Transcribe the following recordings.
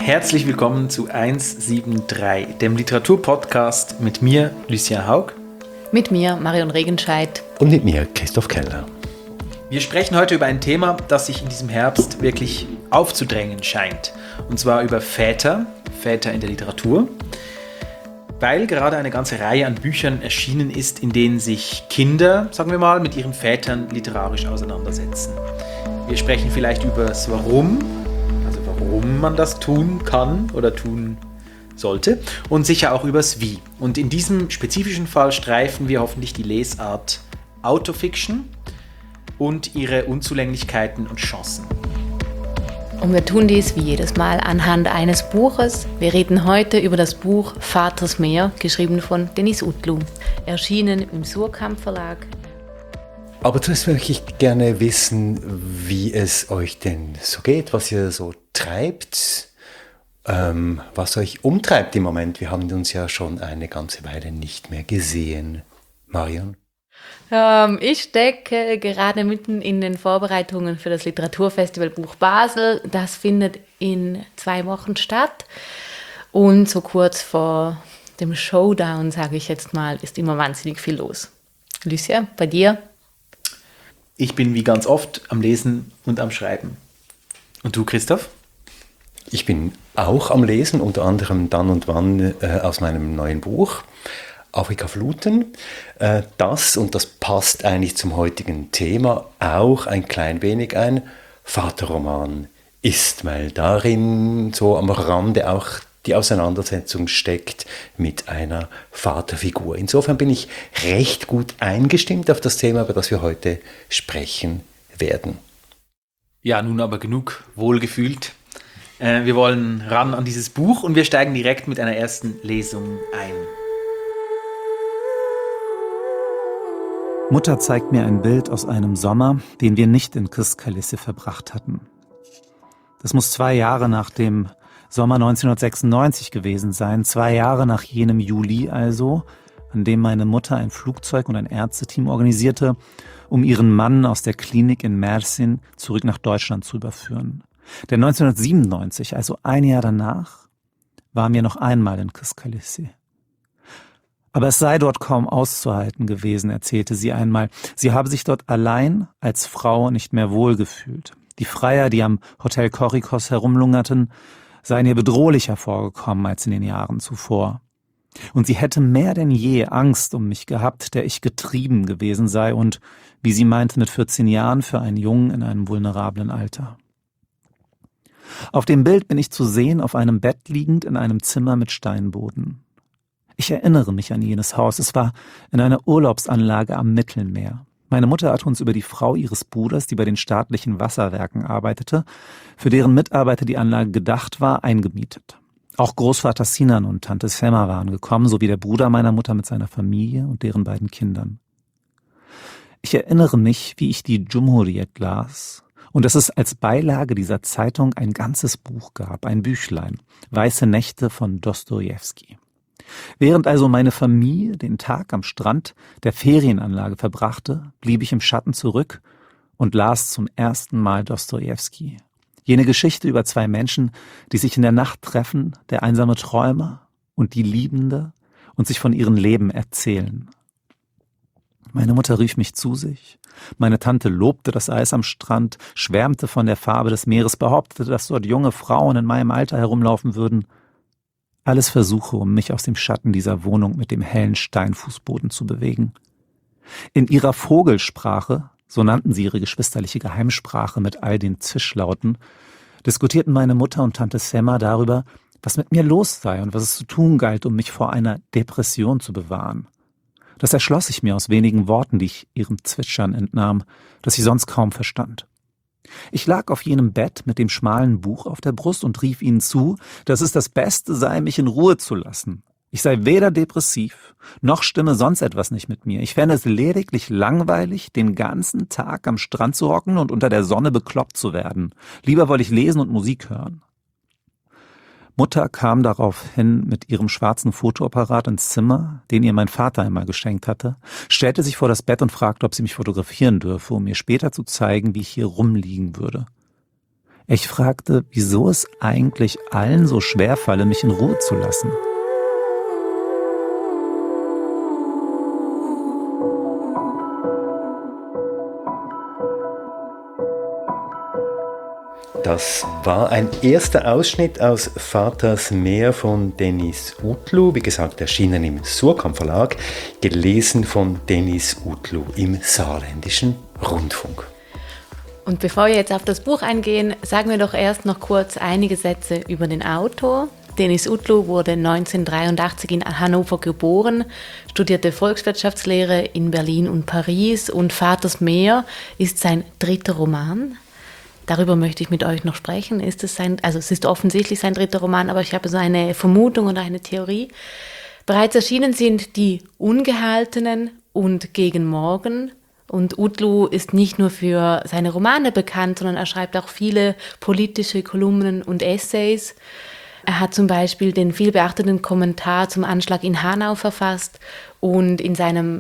Herzlich willkommen zu 173, dem Literaturpodcast mit mir, Lucien Haug. Mit mir, Marion Regenscheidt. Und mit mir, Christoph Keller. Wir sprechen heute über ein Thema, das sich in diesem Herbst wirklich aufzudrängen scheint. Und zwar über Väter in der Literatur. Weil gerade eine ganze Reihe an Büchern erschienen ist, in denen sich Kinder, sagen wir mal, mit ihren Vätern literarisch auseinandersetzen. Wir sprechen vielleicht über das Warum, also warum man das tun kann oder tun sollte, und sicher auch über das Wie. Und in diesem spezifischen Fall streifen wir hoffentlich die Lesart Autofiction und ihre Unzulänglichkeiten und Chancen. Und wir tun dies wie jedes Mal anhand eines Buches. Wir reden heute über das Buch Vaters Meer, geschrieben von Denis Utlu, erschienen im Suhrkamp Verlag. Aber zuerst möchte ich gerne wissen, wie es euch denn so geht, was ihr so treibt, was euch umtreibt im Moment. Wir haben uns ja schon eine ganze Weile nicht mehr gesehen. Marion? Ich stecke gerade mitten in den Vorbereitungen für das Literaturfestival Buch Basel. Das findet in 2 Wochen statt. Und so kurz vor dem Showdown, sage ich jetzt mal, ist immer wahnsinnig viel los. Lucien, bei dir? Ich bin wie ganz oft am Lesen und am Schreiben. Und du, Christoph? Ich bin auch am Lesen, unter anderem dann und wann aus meinem neuen Buch Afrika-Fluten. Das passt eigentlich zum heutigen Thema, auch ein klein wenig ein Vaterroman ist, weil darin so am Rande auch die Auseinandersetzung steckt mit einer Vaterfigur. Insofern bin ich recht gut eingestimmt auf das Thema, über das wir heute sprechen werden. Ja, nun aber genug wohlgefühlt. Wir wollen ran an dieses Buch und wir steigen direkt mit einer ersten Lesung ein. Mutter zeigt mir ein Bild aus einem Sommer, den wir nicht in Kızkale'si verbracht hatten. Das muss 2 Jahre nach dem Sommer 1996 gewesen sein, 2 Jahre nach jenem Juli also, an dem meine Mutter ein Flugzeug und ein Ärzteteam organisierte, um ihren Mann aus der Klinik in Mersin zurück nach Deutschland zu überführen. Denn 1997, also 1 Jahr danach, waren wir noch einmal in Kızkale'si. Aber es sei dort kaum auszuhalten gewesen, erzählte sie einmal. Sie habe sich dort allein als Frau nicht mehr wohlgefühlt. Die Freier, die am Hotel Korikos herumlungerten, seien ihr bedrohlicher vorgekommen als in den Jahren zuvor. Und sie hätte mehr denn je Angst um mich gehabt, der ich getrieben gewesen sei und, wie sie meinte, mit 14 Jahren für einen Jungen in einem vulnerablen Alter. Auf dem Bild bin ich zu sehen, auf einem Bett liegend in einem Zimmer mit Steinboden. Ich erinnere mich an jenes Haus. Es war in einer Urlaubsanlage am Mittelmeer. Meine Mutter hatte uns über die Frau ihres Bruders, die bei den staatlichen Wasserwerken arbeitete, für deren Mitarbeiter die Anlage gedacht war, eingemietet. Auch Großvater Sinan und Tante Sema waren gekommen, sowie der Bruder meiner Mutter mit seiner Familie und deren beiden Kindern. Ich erinnere mich, wie ich die Cumhuriyet las und dass es als Beilage dieser Zeitung ein ganzes Buch gab, ein Büchlein, Weiße Nächte von Dostojewski. Während also meine Familie den Tag am Strand der Ferienanlage verbrachte, blieb ich im Schatten zurück und las zum ersten Mal Dostojewski. Jene Geschichte über 2 Menschen, die sich in der Nacht treffen, der einsame Träumer und die Liebende, und sich von ihrem Leben erzählen. Meine Mutter rief mich zu sich. Meine Tante lobte das Eis am Strand, schwärmte von der Farbe des Meeres, behauptete, dass dort junge Frauen in meinem Alter herumlaufen würden. Alles Versuche, um mich aus dem Schatten dieser Wohnung mit dem hellen Steinfußboden zu bewegen. In ihrer Vogelsprache, so nannten sie ihre geschwisterliche Geheimsprache mit all den Zischlauten, diskutierten meine Mutter und Tante Sema darüber, was mit mir los sei und was es zu tun galt, um mich vor einer Depression zu bewahren. Das erschloss ich mir aus wenigen Worten, die ich ihrem Zwitschern entnahm, das ich sonst kaum verstand. Ich lag auf jenem Bett mit dem schmalen Buch auf der Brust und rief ihnen zu, dass es das Beste sei, mich in Ruhe zu lassen. Ich sei weder depressiv, noch stimme sonst etwas nicht mit mir. Ich fände es lediglich langweilig, den ganzen Tag am Strand zu hocken und unter der Sonne bekloppt zu werden. Lieber wollte ich lesen und Musik hören. Mutter kam daraufhin mit ihrem schwarzen Fotoapparat ins Zimmer, den ihr mein Vater einmal geschenkt hatte, stellte sich vor das Bett und fragte, ob sie mich fotografieren dürfe, um mir später zu zeigen, wie ich hier rumliegen würde. Ich fragte, wieso es eigentlich allen so schwer falle, mich in Ruhe zu lassen. Das war ein erster Ausschnitt aus Vaters Meer von Deniz Utlu, wie gesagt, erschienen im Suhrkamp Verlag, gelesen von Deniz Utlu im Saarländischen Rundfunk. Und bevor wir jetzt auf das Buch eingehen, sagen wir doch erst noch kurz einige Sätze über den Autor. Deniz Utlu wurde 1983 in Hannover geboren, studierte Volkswirtschaftslehre in Berlin und Paris und Vaters Meer ist sein dritter Roman. Darüber möchte ich mit euch noch sprechen. Es ist offensichtlich sein dritter Roman, aber ich habe so eine Vermutung oder eine Theorie. Bereits erschienen sind Die Ungehaltenen und Gegen Morgen. Und Utlu ist nicht nur für seine Romane bekannt, sondern er schreibt auch viele politische Kolumnen und Essays. Er hat zum Beispiel den vielbeachteten Kommentar zum Anschlag in Hanau verfasst und in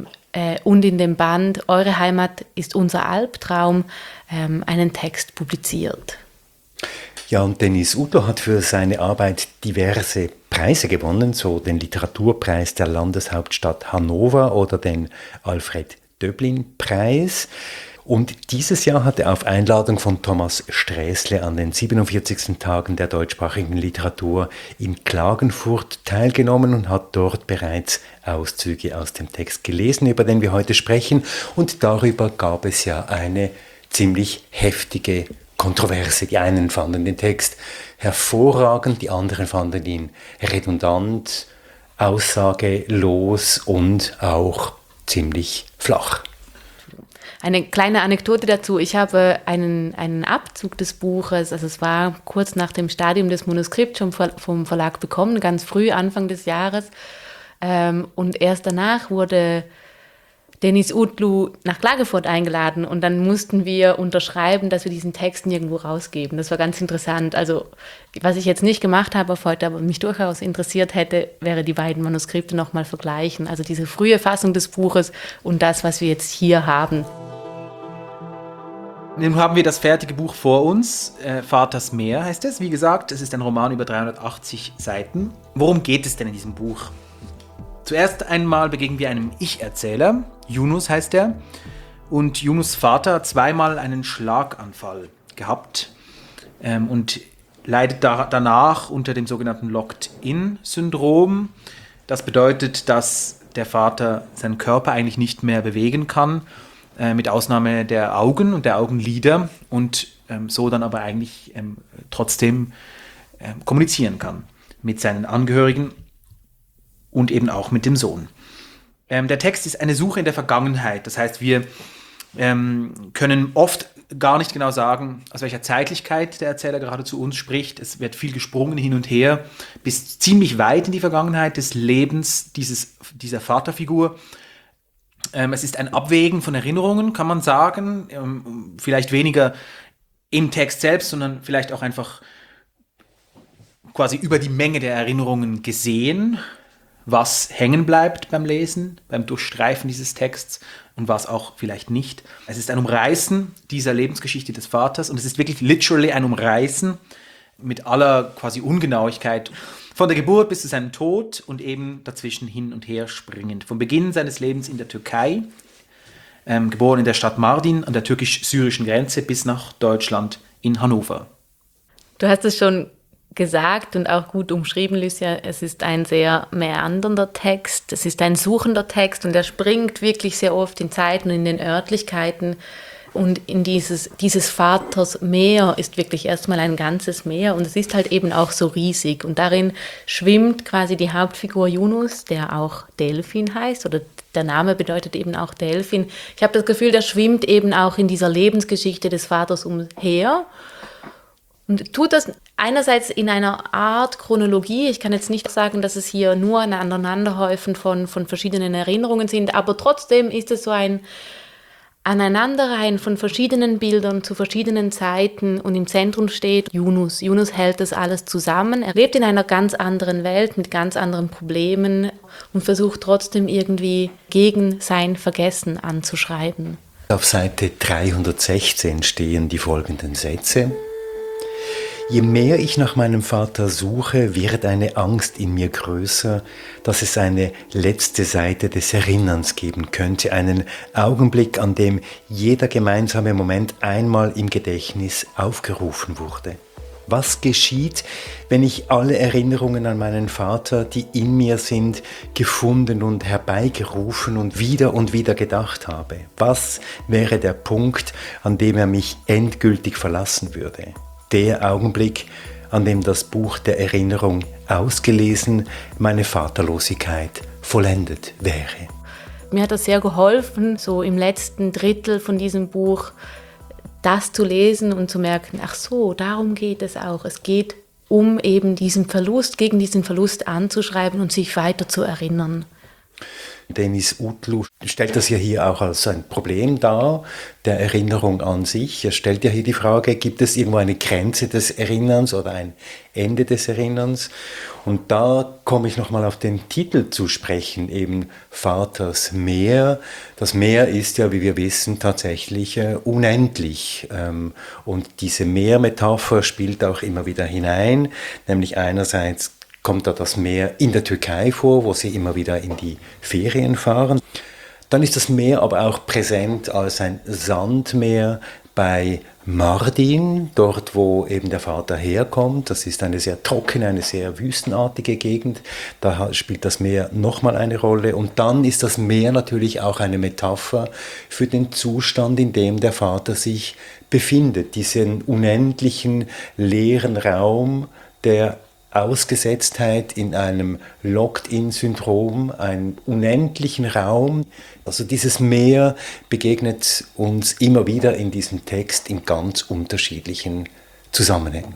dem Band Eure Heimat ist unser Albtraum einen Text publiziert. Ja, und Deniz Utlu hat für seine Arbeit diverse Preise gewonnen, so den Literaturpreis der Landeshauptstadt Hannover oder den Alfred-Döblin-Preis. Und dieses Jahr hat er auf Einladung von Thomas Sträßle an den 47. Tagen der deutschsprachigen Literatur in Klagenfurt teilgenommen und hat dort bereits Auszüge aus dem Text gelesen, über den wir heute sprechen. Und darüber gab es ja eine ziemlich heftige Kontroverse. Die einen fanden den Text hervorragend, die anderen fanden ihn redundant, aussagelos und auch ziemlich flach. Eine kleine Anekdote dazu. Ich habe einen Abzug des Buches, also es war kurz nach dem Stadium des Manuskripts schon vom Verlag bekommen, ganz früh, Anfang des Jahres. Und erst danach wurde Deniz Utlu nach Klagenfurt eingeladen und dann mussten wir unterschreiben, dass wir diesen Text nirgendwo rausgeben. Das war ganz interessant. Also was ich jetzt nicht gemacht habe auf heute, aber mich durchaus interessiert hätte, wäre die beiden Manuskripte nochmal vergleichen. Also diese frühe Fassung des Buches und das, was wir jetzt hier haben. Nun haben wir das fertige Buch vor uns. Vaters Meer heißt es. Wie gesagt, es ist ein Roman über 380 Seiten. Worum geht es denn in diesem Buch? Zuerst einmal begegnen wir einem Ich-Erzähler. Yunus heißt er. Und Yunus' Vater hat zweimal einen Schlaganfall gehabt und leidet danach unter dem sogenannten Locked-In-Syndrom. Das bedeutet, dass der Vater seinen Körper eigentlich nicht mehr bewegen kann, mit Ausnahme der Augen und der Augenlider und so dann aber eigentlich trotzdem kommunizieren kann mit seinen Angehörigen und eben auch mit dem Sohn. Der Text ist eine Suche in der Vergangenheit. Das heißt, wir können oft gar nicht genau sagen, aus welcher Zeitlichkeit der Erzähler gerade zu uns spricht. Es wird viel gesprungen hin und her, bis ziemlich weit in die Vergangenheit des Lebens dieser Vaterfigur. Es ist ein Abwägen von Erinnerungen, kann man sagen. Vielleicht weniger im Text selbst, sondern vielleicht auch einfach quasi über die Menge der Erinnerungen gesehen, was hängen bleibt beim Lesen, beim Durchstreifen dieses Texts und was auch vielleicht nicht. Es ist ein Umreißen dieser Lebensgeschichte des Vaters und es ist wirklich literally ein Umreißen mit aller quasi Ungenauigkeit von der Geburt bis zu seinem Tod und eben dazwischen hin und her springend. Vom Beginn seines Lebens in der Türkei, geboren in der Stadt Mardin an der türkisch-syrischen Grenze bis nach Deutschland in Hannover. Du hast es schon gesagt und auch gut umschrieben, Lucia, es ist ein sehr meandernder Text, es ist ein suchender Text und er springt wirklich sehr oft in Zeiten und in den Örtlichkeiten und in dieses Vaters Meer ist wirklich erstmal ein ganzes Meer und es ist halt eben auch so riesig und darin schwimmt quasi die Hauptfigur Yunus, der auch Delfin heißt oder der Name bedeutet eben auch Delfin. Ich habe das Gefühl, der schwimmt eben auch in dieser Lebensgeschichte des Vaters umher. Und tut das einerseits in einer Art Chronologie. Ich kann jetzt nicht sagen, dass es hier nur ein Aneinanderhäufen von verschiedenen Erinnerungen sind, aber trotzdem ist es so ein Aneinanderreihen von verschiedenen Bildern zu verschiedenen Zeiten und im Zentrum steht Yunus. Yunus hält das alles zusammen. Er lebt in einer ganz anderen Welt mit ganz anderen Problemen und versucht trotzdem irgendwie gegen sein Vergessen anzuschreiben. Auf Seite 316 stehen die folgenden Sätze. Je mehr ich nach meinem Vater suche, wird eine Angst in mir größer, dass es eine letzte Seite des Erinnerns geben könnte, einen Augenblick, an dem jeder gemeinsame Moment einmal im Gedächtnis aufgerufen wurde. Was geschieht, wenn ich alle Erinnerungen an meinen Vater, die in mir sind, gefunden und herbeigerufen und wieder gedacht habe? Was wäre der Punkt, an dem er mich endgültig verlassen würde? Der Augenblick, an dem das Buch der Erinnerung ausgelesen, meine Vaterlosigkeit vollendet wäre. Mir hat das sehr geholfen, so im letzten Drittel von diesem Buch das zu lesen und zu merken, ach so, darum geht es auch. Es geht um eben diesen Verlust, gegen diesen Verlust anzuschreiben und sich weiter zu erinnern. Denis Utlu stellt das ja hier auch als ein Problem dar, der Erinnerung an sich. Er stellt ja hier die Frage, gibt es irgendwo eine Grenze des Erinnerns oder ein Ende des Erinnerns? Und da komme ich nochmal auf den Titel zu sprechen, eben Vaters Meer. Das Meer ist ja, wie wir wissen, tatsächlich unendlich. Und diese Meermetapher spielt auch immer wieder hinein, nämlich einerseits kommt da das Meer in der Türkei vor, wo sie immer wieder in die Ferien fahren. Dann ist das Meer aber auch präsent als ein Sandmeer bei Mardin, dort wo eben der Vater herkommt. Das ist eine sehr trockene, eine sehr wüstenartige Gegend. Da spielt das Meer nochmal eine Rolle. Und dann ist das Meer natürlich auch eine Metapher für den Zustand, in dem der Vater sich befindet. Diesen unendlichen leeren Raum der Ausgesetztheit in einem Locked-in-Syndrom, einen unendlichen Raum. Also dieses Meer begegnet uns immer wieder in diesem Text in ganz unterschiedlichen Zusammenhängen.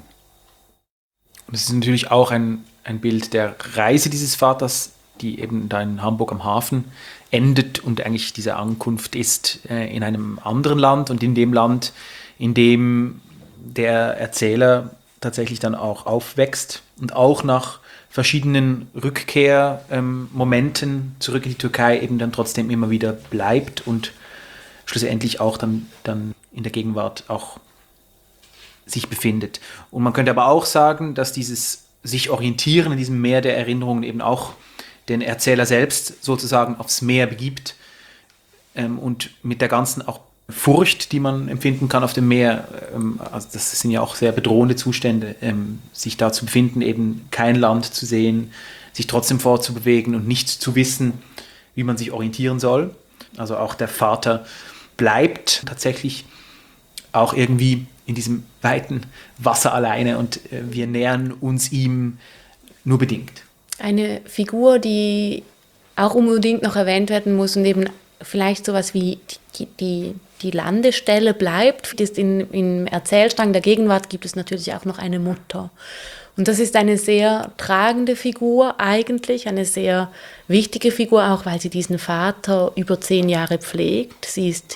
Und es ist natürlich auch ein Bild der Reise dieses Vaters, die eben da in Hamburg am Hafen endet und eigentlich diese Ankunft ist in einem anderen Land und in dem Land, in dem der Erzähler tatsächlich dann auch aufwächst und auch nach verschiedenen Rückkehrmomenten zurück in die Türkei eben dann trotzdem immer wieder bleibt und schlussendlich auch dann in der Gegenwart auch sich befindet. Und man könnte aber auch sagen, dass dieses sich orientieren in diesem Meer der Erinnerungen eben auch den Erzähler selbst sozusagen aufs Meer begibt und mit der ganzen auch Furcht, die man empfinden kann auf dem Meer, also das sind ja auch sehr bedrohende Zustände, sich da zu befinden, eben kein Land zu sehen, sich trotzdem fortzubewegen und nicht zu wissen, wie man sich orientieren soll. Also auch der Vater bleibt tatsächlich auch irgendwie in diesem weiten Wasser alleine und wir nähern uns ihm nur bedingt. Eine Figur, die auch unbedingt noch erwähnt werden muss und eben vielleicht sowas wie die Landestelle bleibt. Im Erzählstrang der Gegenwart gibt es natürlich auch noch eine Mutter. Und das ist eine sehr tragende Figur eigentlich, eine sehr wichtige Figur, auch weil sie diesen Vater über 10 Jahre pflegt. Sie ist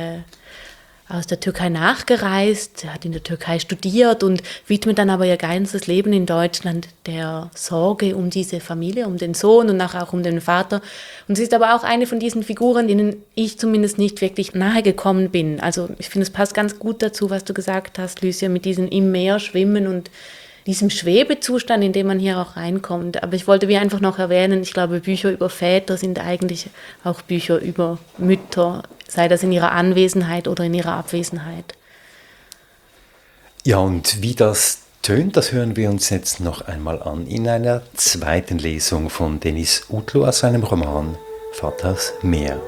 aus der Türkei nachgereist, hat in der Türkei studiert und widmet dann aber ihr ganzes Leben in Deutschland der Sorge um diese Familie, um den Sohn und nachher auch um den Vater. Und sie ist aber auch eine von diesen Figuren, denen ich zumindest nicht wirklich nahe gekommen bin. Also ich finde, es passt ganz gut dazu, was du gesagt hast, Lucia, mit diesem im Meer schwimmen und diesem Schwebezustand, in dem man hier auch reinkommt. Aber ich wollte wie einfach noch erwähnen, ich glaube, Bücher über Väter sind eigentlich auch Bücher über Mütter, sei das in ihrer Anwesenheit oder in ihrer Abwesenheit. Ja, und wie das tönt, das hören wir uns jetzt noch einmal an in einer zweiten Lesung von Denis Utlu aus seinem Roman Vaters Meer.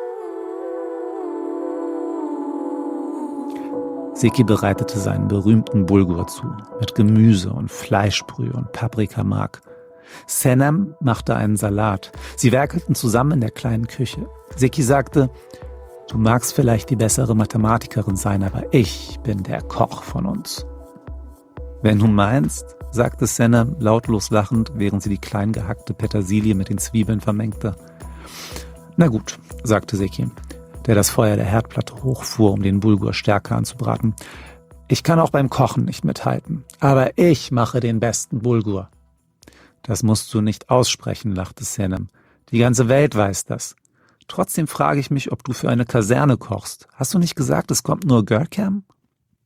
Seki bereitete seinen berühmten Bulgur zu, mit Gemüse und Fleischbrühe und Paprikamark. Senem machte einen Salat. Sie werkelten zusammen in der kleinen Küche. Seki sagte, du magst vielleicht die bessere Mathematikerin sein, aber ich bin der Koch von uns. Wenn du meinst, sagte Senem lautlos lachend, während sie die klein gehackte Petersilie mit den Zwiebeln vermengte. Na gut, sagte Seki, der das Feuer der Herdplatte hochfuhr, um den Bulgur stärker anzubraten. Ich kann auch beim Kochen nicht mithalten, aber ich mache den besten Bulgur. Das musst du nicht aussprechen, lachte Senem. Die ganze Welt weiß das. Trotzdem frage ich mich, ob du für eine Kaserne kochst. Hast du nicht gesagt, es kommt nur Görkem?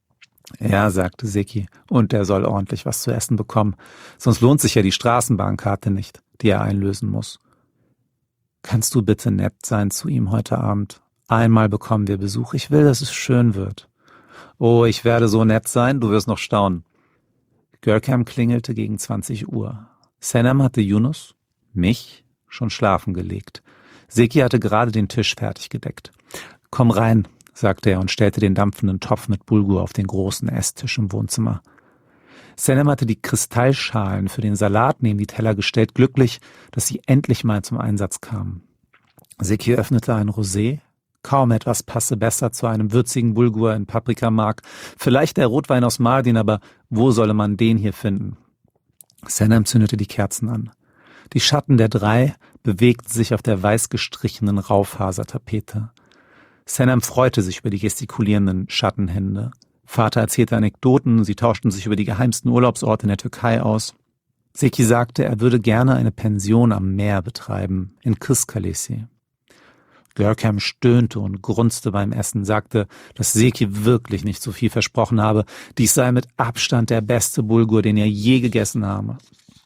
Ja, sagte Seki, und er soll ordentlich was zu essen bekommen, sonst lohnt sich ja die Straßenbahnkarte nicht, die er einlösen muss. Kannst du bitte nett sein zu ihm heute Abend? Einmal bekommen wir Besuch, ich will, dass es schön wird. Oh, ich werde so nett sein, du wirst noch staunen. Görkem klingelte gegen 20 Uhr. Senem hatte Yunus, mich, schon schlafen gelegt. Seki hatte gerade den Tisch fertig gedeckt. Komm rein, sagte er und stellte den dampfenden Topf mit Bulgur auf den großen Esstisch im Wohnzimmer. Senem hatte die Kristallschalen für den Salat neben die Teller gestellt, glücklich, dass sie endlich mal zum Einsatz kamen. Seki öffnete ein Rosé. Kaum etwas passe besser zu einem würzigen Bulgur in Paprikamark. Vielleicht der Rotwein aus Mardin, aber wo solle man den hier finden? Senem zündete die Kerzen an. Die Schatten der drei bewegten sich auf der weiß gestrichenen Raufasertapete. Senem freute sich über die gestikulierenden Schattenhände. Vater erzählte Anekdoten, sie tauschten sich über die geheimsten Urlaubsorte in der Türkei aus. Seki sagte, er würde gerne eine Pension am Meer betreiben, in Kırklareli. Görkem stöhnte und grunzte beim Essen, sagte, dass Seki wirklich nicht so viel versprochen habe. Dies sei mit Abstand der beste Bulgur, den er je gegessen habe.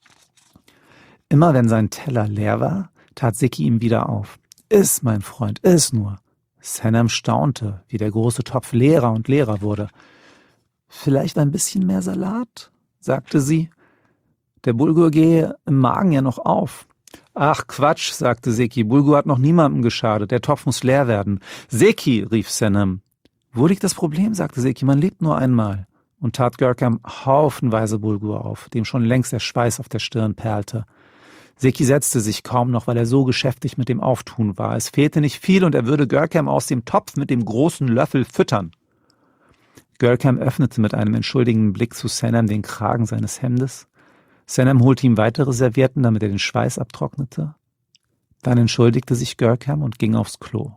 Immer wenn sein Teller leer war, tat Seki ihm wieder auf. Iss, mein Freund, iss nur. Senem staunte, wie der große Topf leerer und leerer wurde. Vielleicht ein bisschen mehr Salat, sagte sie. Der Bulgur gehe im Magen ja noch auf. Ach Quatsch, sagte Seki, Bulgur hat noch niemandem geschadet, der Topf muss leer werden. Seki, rief Senem. Wo liegt das Problem, sagte Seki, man lebt nur einmal. Und tat Görkem haufenweise Bulgur auf, dem schon längst der Schweiß auf der Stirn perlte. Seki setzte sich kaum noch, weil er so geschäftig mit dem Auftun war. Es fehlte nicht viel und er würde Görkem aus dem Topf mit dem großen Löffel füttern. Görkem öffnete mit einem entschuldigenden Blick zu Senem den Kragen seines Hemdes. Senem holte ihm weitere Servietten, damit er den Schweiß abtrocknete. Dann entschuldigte sich Görkem und ging aufs Klo.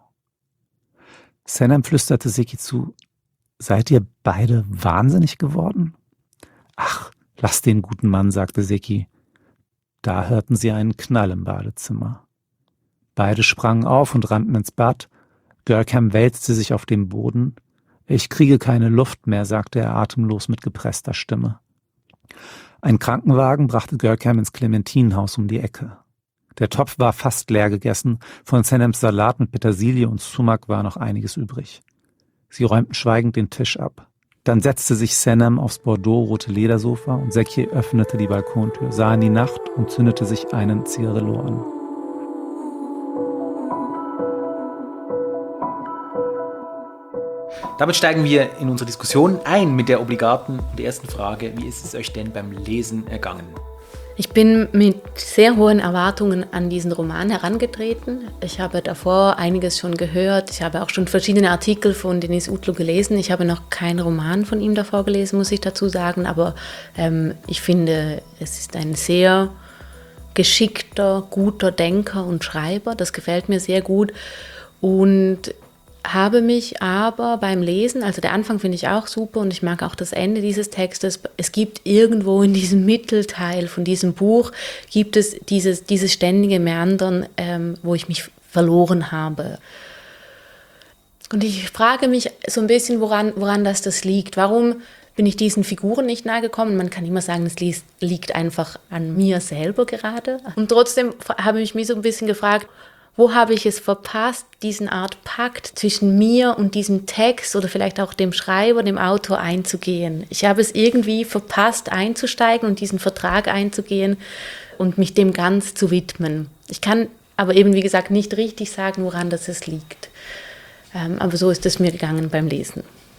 Senem flüsterte Seki zu, seid ihr beide wahnsinnig geworden? Ach, lass den guten Mann, sagte Seki. Da hörten sie einen Knall im Badezimmer. Beide sprangen auf und rannten ins Bad. Görkem wälzte sich auf dem Boden. Ich kriege keine Luft mehr, sagte er atemlos mit gepresster Stimme. Ein Krankenwagen brachte Görkem ins Clementinenhaus um die Ecke. Der Topf war fast leer gegessen, von Senems Salat mit Petersilie und Sumak war noch einiges übrig. Sie räumten schweigend den Tisch ab. Dann setzte sich Senem aufs Bordeaux-rote Ledersofa und Seki öffnete die Balkontür, sah in die Nacht und zündete sich einen Cigarillo an. Damit steigen wir in unsere Diskussion ein mit der obligaten und ersten Frage, wie ist es euch denn beim Lesen ergangen? Ich bin mit sehr hohen Erwartungen an diesen Roman herangetreten. Ich habe davor einiges schon gehört. Ich habe auch schon verschiedene Artikel von Deniz Utlu gelesen. Ich habe noch keinen Roman von ihm davor gelesen, muss ich dazu sagen. Aber ich finde, es ist ein sehr geschickter, guter Denker und Schreiber. Das gefällt mir sehr gut. Und habe mich aber beim Lesen, also der Anfang finde ich auch super und ich mag auch das Ende dieses Textes, es gibt irgendwo in diesem Mittelteil von diesem Buch, gibt es dieses ständige Meandern, wo ich mich verloren habe. Und ich frage mich so ein bisschen, woran das liegt. Warum bin ich diesen Figuren nicht nahe gekommen? Man kann immer sagen, es liegt einfach an mir selber gerade. Und trotzdem habe ich mich so ein bisschen gefragt, wo habe ich es verpasst, diesen Art Pakt zwischen mir und diesem Text oder vielleicht auch dem Schreiber, dem Autor einzugehen? Ich habe es irgendwie verpasst, einzusteigen und diesen Vertrag einzugehen und mich dem ganz zu widmen. Ich kann aber eben, wie gesagt, nicht richtig sagen, woran das es liegt. Aber so ist es mir gegangen beim Lesen.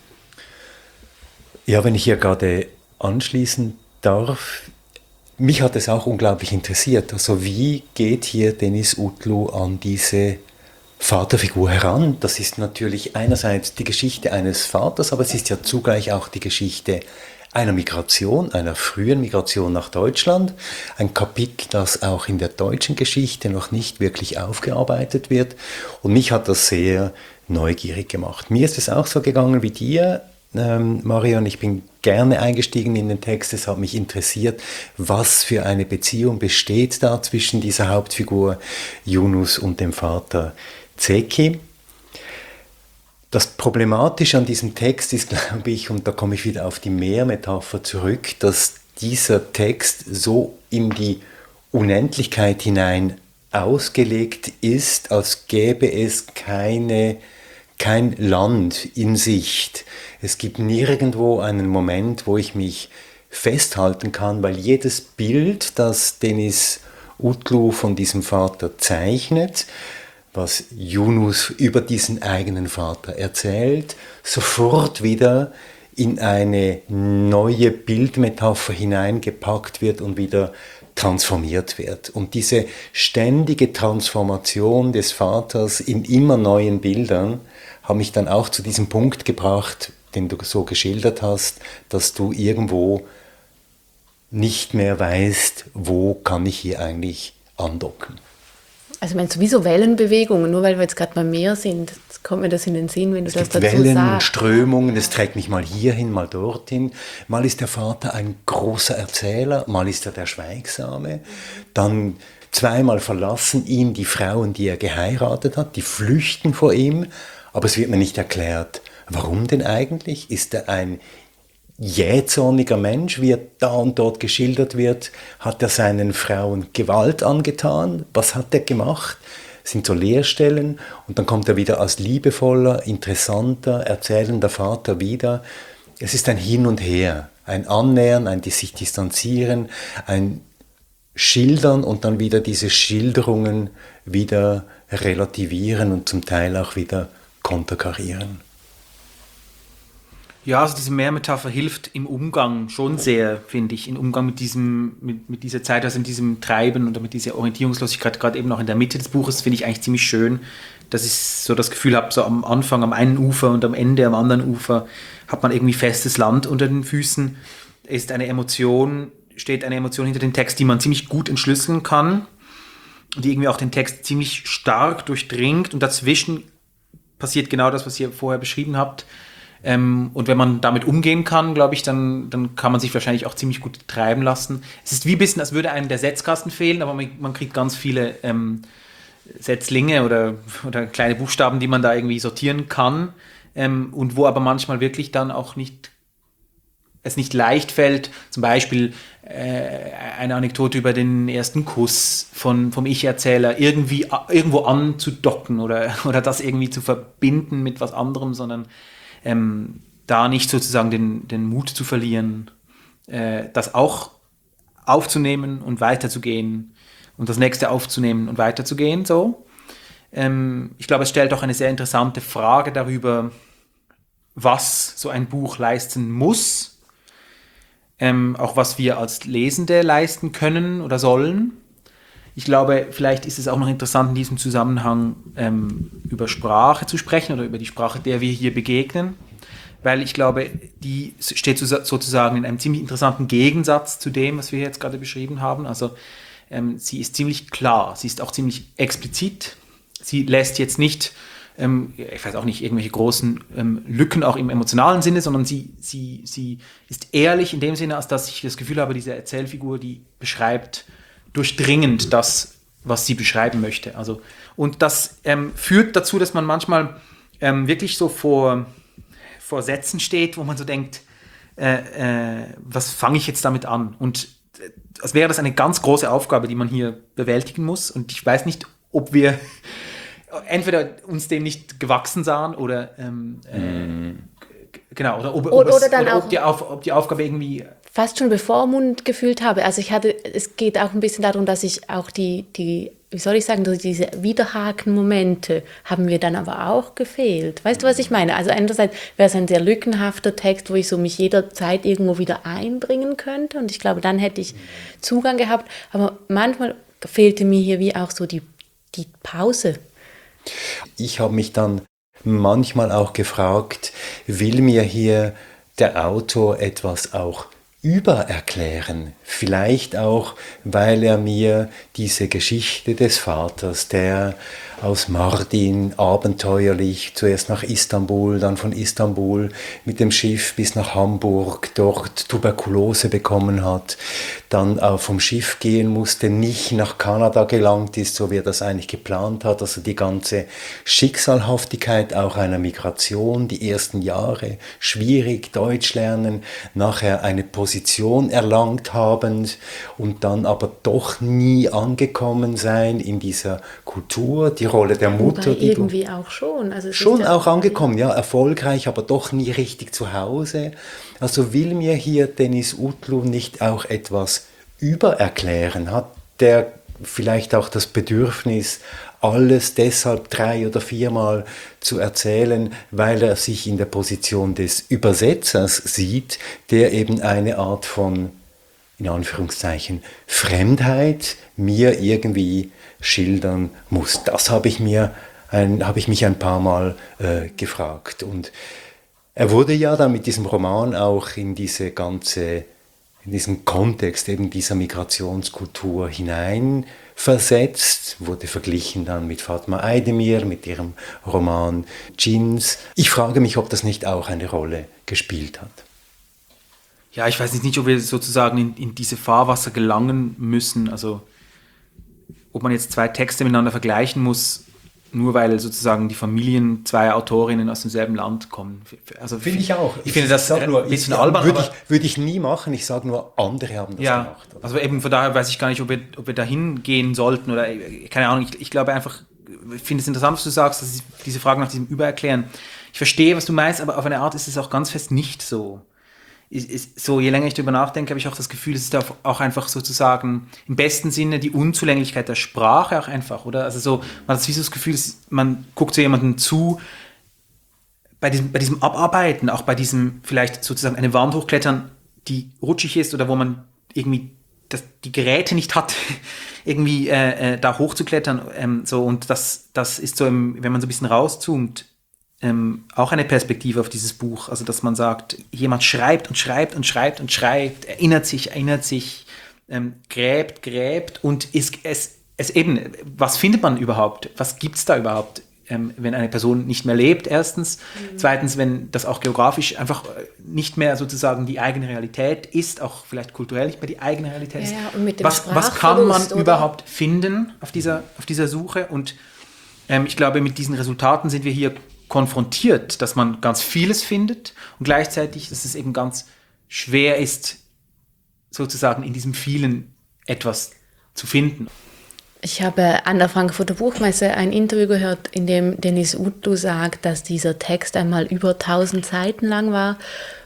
Ja, wenn ich hier gerade anschließen darf, mich hat es auch unglaublich interessiert. Also wie geht hier Deniz Utlu an diese Vaterfigur heran? Das ist natürlich einerseits die Geschichte eines Vaters, aber es ist ja zugleich auch die Geschichte einer Migration, einer frühen Migration nach Deutschland. Ein Kapitel, das auch in der deutschen Geschichte noch nicht wirklich aufgearbeitet wird. Und mich hat das sehr neugierig gemacht. Mir ist es auch so gegangen wie dir, Marion, ich bin gerne eingestiegen in den Text. Es hat mich interessiert, was für eine Beziehung besteht da zwischen dieser Hauptfigur Yunus und dem Vater Zeki. Das Problematische an diesem Text ist, glaube ich, und da komme ich wieder auf die Meermetapher zurück, dass dieser Text so in die Unendlichkeit hinein ausgelegt ist, als gäbe es kein Land in Sicht. Es gibt nirgendwo einen Moment, wo ich mich festhalten kann, weil jedes Bild, das Denis Utlu von diesem Vater zeichnet, was Yunus über diesen eigenen Vater erzählt, sofort wieder in eine neue Bildmetapher hineingepackt wird und wieder transformiert wird. Und diese ständige Transformation des Vaters in immer neuen Bildern hat mich dann auch zu diesem Punkt gebracht, den du so geschildert hast, dass du irgendwo nicht mehr weißt, wo kann ich hier eigentlich andocken. Also ich meine, sowieso Wellenbewegungen, nur weil wir jetzt gerade beim Meer sind, kommt mir das in den Sinn, wenn du das dazu Wellen, sagst. Strömungen, es trägt mich mal hierhin, mal dorthin. Mal ist der Vater ein großer Erzähler, mal ist er der Schweigsame. Dann zweimal verlassen ihn die Frauen, die er geheiratet hat, die flüchten vor ihm, aber es wird mir nicht erklärt, warum denn eigentlich? Ist er ein jähzorniger Mensch, wie er da und dort geschildert wird? Hat er seinen Frauen Gewalt angetan? Was hat er gemacht? Es sind so Leerstellen und dann kommt er wieder als liebevoller, interessanter, erzählender Vater wieder. Es ist ein Hin und Her, ein Annähern, ein sich distanzieren, ein Schildern und dann wieder diese Schilderungen wieder relativieren und zum Teil auch wieder konterkarieren. Ja, also diese Mehrmetapher hilft im Umgang schon sehr, finde ich, im Umgang mit dieser Zeit, also in diesem Treiben oder mit dieser Orientierungslosigkeit, gerade eben auch in der Mitte des Buches, finde ich eigentlich ziemlich schön, dass ich so das Gefühl habe, so am Anfang am einen Ufer und am Ende am anderen Ufer hat man irgendwie festes Land unter den Füßen, steht eine Emotion hinter dem Text, die man ziemlich gut entschlüsseln kann, die irgendwie auch den Text ziemlich stark durchdringt und dazwischen passiert genau das, was ihr vorher beschrieben habt. Und wenn man damit umgehen kann, glaube ich, dann kann man sich wahrscheinlich auch ziemlich gut treiben lassen. Es ist wie ein bisschen, als würde einem der Setzkasten fehlen, aber man kriegt ganz viele Setzlinge oder kleine Buchstaben, die man da irgendwie sortieren kann und wo aber manchmal wirklich dann auch es nicht leicht fällt, zum Beispiel eine Anekdote über den ersten Kuss vom Ich-Erzähler irgendwo anzudocken oder das irgendwie zu verbinden mit was anderem, sondern da nicht sozusagen den Mut zu verlieren, das auch aufzunehmen und weiterzugehen und das nächste aufzunehmen und weiterzugehen. So. Ich glaube, es stellt auch eine sehr interessante Frage darüber, was so ein Buch leisten muss, auch was wir als Lesende leisten können oder sollen. Ich glaube, vielleicht ist es auch noch interessant, in diesem Zusammenhang über Sprache zu sprechen oder über die Sprache, der wir hier begegnen, weil ich glaube, die steht sozusagen in einem ziemlich interessanten Gegensatz zu dem, was wir jetzt gerade beschrieben haben. Also sie ist ziemlich klar, sie ist auch ziemlich explizit. Sie lässt jetzt nicht, ich weiß auch nicht, irgendwelche großen Lücken auch im emotionalen Sinne, sondern sie ist ehrlich in dem Sinne, als dass ich das Gefühl habe, diese Erzählfigur, die beschreibt durchdringend das, was sie beschreiben möchte. Also, und das führt dazu, dass man manchmal wirklich so vor Sätzen steht, wo man so denkt, was fange ich jetzt damit an? Und als wäre das eine ganz große Aufgabe, die man hier bewältigen muss. Und ich weiß nicht, ob wir entweder uns dem nicht gewachsen sahen oder genau, oder ob die Aufgabe irgendwie fast schon bevormundet gefühlt habe. Also es geht auch ein bisschen darum, dass ich auch wie soll ich sagen, diese Widerhaken-Momente haben mir dann aber auch gefehlt. Weißt du, was ich meine? Also einerseits wäre es ein sehr lückenhafter Text, wo ich so mich jederzeit irgendwo wieder einbringen könnte und ich glaube, dann hätte ich Zugang gehabt. Aber manchmal fehlte mir hier wie auch so die Pause. Ich habe mich dann manchmal auch gefragt, will mir hier der Autor etwas auch übererklären? Vielleicht auch, weil er mir diese Geschichte des Vaters, der aus Mardin abenteuerlich, zuerst nach Istanbul, dann von Istanbul mit dem Schiff bis nach Hamburg, dort Tuberkulose bekommen hat, dann vom Schiff gehen musste, nicht nach Kanada gelangt ist, so wie er das eigentlich geplant hat, also die ganze Schicksalhaftigkeit auch einer Migration, die ersten Jahre schwierig, Deutsch lernen, nachher eine Position erlangt habend und dann aber doch nie angekommen sein in dieser Kultur, die Rolle der Mutter. Wobei irgendwie auch schon. Also schon auch angekommen, ja, erfolgreich, aber doch nie richtig zu Hause. Also will mir hier Deniz Utlu nicht auch etwas übererklären? Hat der vielleicht auch das Bedürfnis, alles deshalb 3- oder 4-mal zu erzählen, weil er sich in der Position des Übersetzers sieht, der eben eine Art von, in Anführungszeichen, Fremdheit mir irgendwie schildern muss. Das habe ich mich ein paar Mal gefragt. Und er wurde ja dann mit diesem Roman auch in diesen Kontext eben dieser Migrationskultur hineinversetzt, wurde verglichen dann mit Fatma Aydemir, mit ihrem Roman Djinns. Ich frage mich, ob das nicht auch eine Rolle gespielt hat. Ja, ich weiß nicht, ob wir sozusagen in diese Fahrwasser gelangen müssen, also ob man jetzt 2 Texte miteinander vergleichen muss, nur weil sozusagen die Familien 2 Autorinnen aus demselben Land kommen. Also finde ich auch. Ich finde das ein bisschen albern. Würde ich nie machen, ich sage nur, andere haben das gemacht. Oder? Also eben von daher weiß ich gar nicht, ob wir dahin gehen sollten oder keine Ahnung. Ich glaube einfach, ich finde es interessant, was du sagst, dass diese Frage nach diesem Übererklären. Ich verstehe, was du meinst, aber auf eine Art ist es auch ganz fest nicht so. So, je länger ich darüber nachdenke, habe ich auch das Gefühl, es ist auch einfach sozusagen im besten Sinne die Unzulänglichkeit der Sprache auch einfach, oder? Also so, man hat so das Gefühl, man guckt so jemandem zu, bei diesem Abarbeiten, auch bei diesem vielleicht sozusagen eine Wand hochklettern, die rutschig ist oder wo man irgendwie die Geräte nicht hat, irgendwie da hochzuklettern. So, und das ist so, wenn man so ein bisschen rauszoomt, auch eine Perspektive auf dieses Buch, also dass man sagt, jemand schreibt und schreibt und schreibt und schreibt, erinnert sich, gräbt und es eben, was findet man überhaupt, was gibt es da überhaupt, wenn eine Person nicht mehr lebt, erstens, zweitens, wenn das auch geografisch einfach nicht mehr sozusagen die eigene Realität ist, auch vielleicht kulturell nicht mehr die eigene Realität ist. Ja, und mit dem was kann man oder? überhaupt finden auf dieser Suche und ich glaube, mit diesen Resultaten sind wir hier konfrontiert, dass man ganz vieles findet und gleichzeitig, dass es eben ganz schwer ist, sozusagen in diesem vielen etwas zu finden. Ich habe an der Frankfurter Buchmesse ein Interview gehört, in dem Deniz Utlu sagt, dass dieser Text einmal über 1000 Seiten lang war.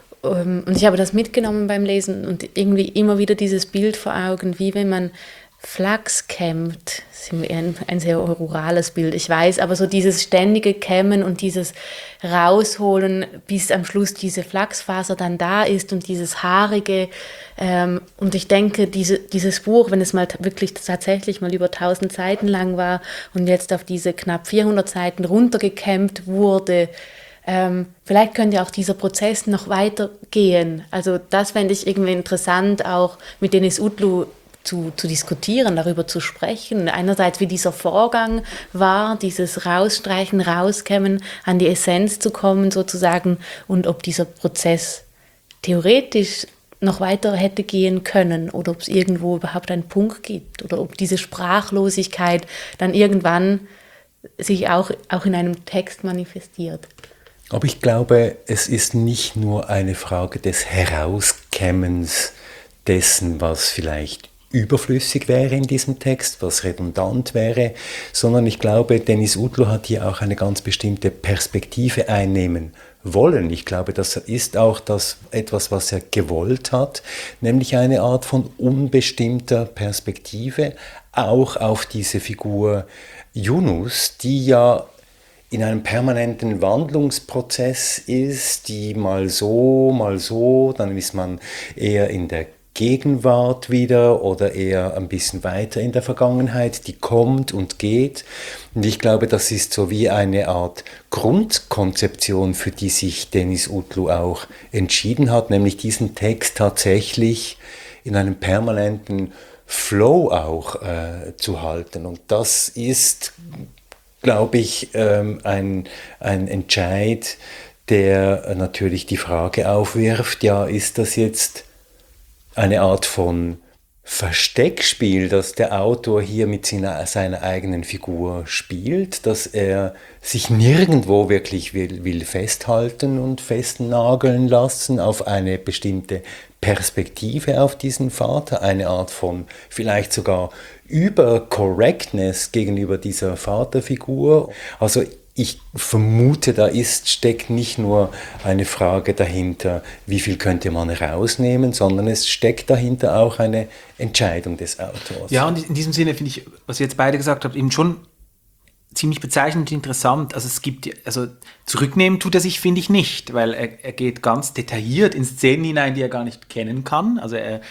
Und ich habe das mitgenommen beim Lesen und irgendwie immer wieder dieses Bild vor Augen, wie wenn man Flachs kämmt. Das ist ein sehr rurales Bild, ich weiß, aber so dieses ständige Kämmen und dieses Rausholen, bis am Schluss diese Flachsfaser dann da ist und dieses Haarige. Und ich denke, dieses Buch, wenn es mal wirklich tatsächlich mal über 1000 Seiten lang war und jetzt auf diese knapp 400 Seiten runtergekämmt wurde, vielleicht könnte auch dieser Prozess noch weitergehen. Also das fände ich irgendwie interessant, auch mit Deniz Utlu zu diskutieren, darüber zu sprechen. Einerseits, wie dieser Vorgang war, dieses Rausstreichen, Rauskämmen, an die Essenz zu kommen sozusagen und ob dieser Prozess theoretisch noch weiter hätte gehen können oder ob es irgendwo überhaupt einen Punkt gibt oder ob diese Sprachlosigkeit dann irgendwann sich auch in einem Text manifestiert. Aber ich glaube, es ist nicht nur eine Frage des Herauskämmens dessen, was vielleicht überflüssig wäre in diesem Text, was redundant wäre, sondern ich glaube, Deniz Utlu hat hier auch eine ganz bestimmte Perspektive einnehmen wollen. Ich glaube, das ist auch etwas, was er gewollt hat, nämlich eine Art von unbestimmter Perspektive, auch auf diese Figur Yunus, die ja in einem permanenten Wandlungsprozess ist, die mal so, dann ist man eher in der Gegenwart wieder oder eher ein bisschen weiter in der Vergangenheit, die kommt und geht. Und ich glaube, das ist so wie eine Art Grundkonzeption, für die sich Deniz Utlu auch entschieden hat, nämlich diesen Text tatsächlich in einem permanenten Flow auch zu halten. Und das ist glaube ich, ein Entscheid, der natürlich die Frage aufwirft, ja, ist das jetzt eine Art von Versteckspiel, dass der Autor hier mit seiner eigenen Figur spielt, dass er sich nirgendwo wirklich will festhalten und festnageln lassen auf eine bestimmte Perspektive auf diesen Vater, eine Art von vielleicht sogar Übercorrectness gegenüber dieser Vaterfigur. Also ich vermute, steckt nicht nur eine Frage dahinter, wie viel könnte man rausnehmen, sondern es steckt dahinter auch eine Entscheidung des Autors. Ja, und in diesem Sinne finde ich, was ihr jetzt beide gesagt habt, eben schon ziemlich bezeichnend und interessant. Also zurücknehmen tut er sich, finde ich, nicht, weil er geht ganz detailliert in Szenen hinein, die er gar nicht kennen kann. Also er